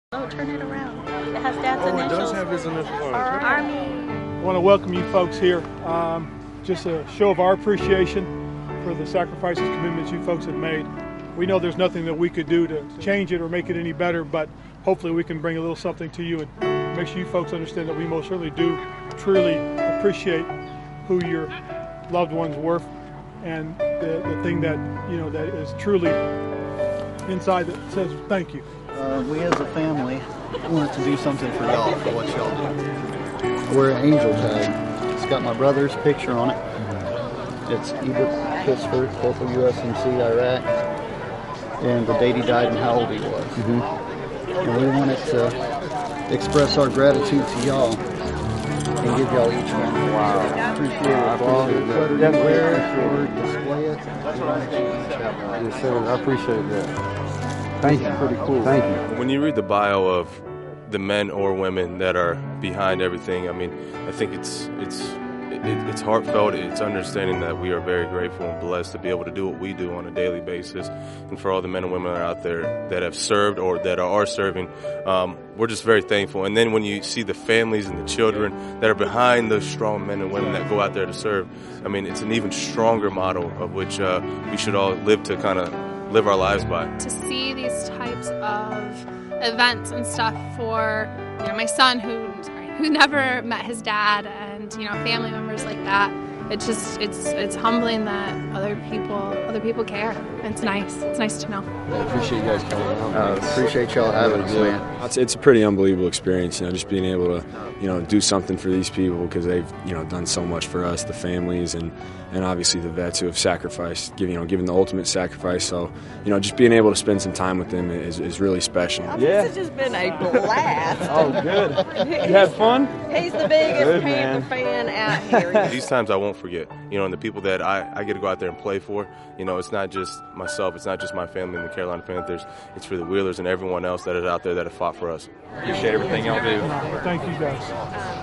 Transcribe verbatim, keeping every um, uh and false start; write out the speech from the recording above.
Oh, turn it around. It has Dad's oh, initials. it does have his initials on it. Army. I want to welcome you folks here. Um, just a show of our appreciation for the sacrifices, commitments you folks have made. We know there's nothing that we could do to change it or make it any better, but hopefully we can bring a little something to you and make sure you folks understand that we most certainly do truly appreciate who your loved ones were, and the, the thing that, you know, that is truly inside that says thank you. Uh, we as a family wanted to do something for y'all, for what y'all do. We're an angel tag. It's got my brother's picture on it. It's Ebert Pittsford, Corporal U S M C, Iraq, and the date he died and how old he was. Mm-hmm. And we wanted to express our gratitude to y'all and give y'all each one. Wow. Appreciate it. I appreciate that. Whether you wear it or display it, we want you to each have one. Yes, sir. I appreciate that. Thank you. Pretty cool. Thank you. When you read the bio of the men or women that are behind everything, I mean, I think it's it's it, it's heartfelt. It's understanding that we are very grateful and blessed to be able to do what we do on a daily basis, and for all the men and women that are out there that have served or that are serving, um, we're just very thankful. And then when you see the families and the children that are behind those strong men and women that go out there to serve, I mean, it's an even stronger model of which uh, we should all live to kind of live our lives by. To see these types of events and stuff for, you know, my son who sorry, who never met his dad, and, you know, family members like that, it's just it's it's humbling that other people other people care. It's nice. It's nice to know. I appreciate you guys coming out. Uh, appreciate y'all having us, man. It's, it's a pretty unbelievable experience, you know, just being able to, you know, do something for these people because they've, you know, done so much for us, the families, and, and obviously the vets who have sacrificed, giving, you know, given the ultimate sacrifice. So, you know, just being able to spend some time with them is, is really special. I mean, yeah. This has just been a blast. Oh, good. You had fun? He's the biggest Good, Panther fan out here. These times I won't forget, you know, and the people that I, I get to go out there and play for, you know, it's not just myself, it's not just my family and the Carolina Panthers, it's for the Wheelers and everyone else that is out there that have fought for us. Appreciate everything y'all do. Thank you guys.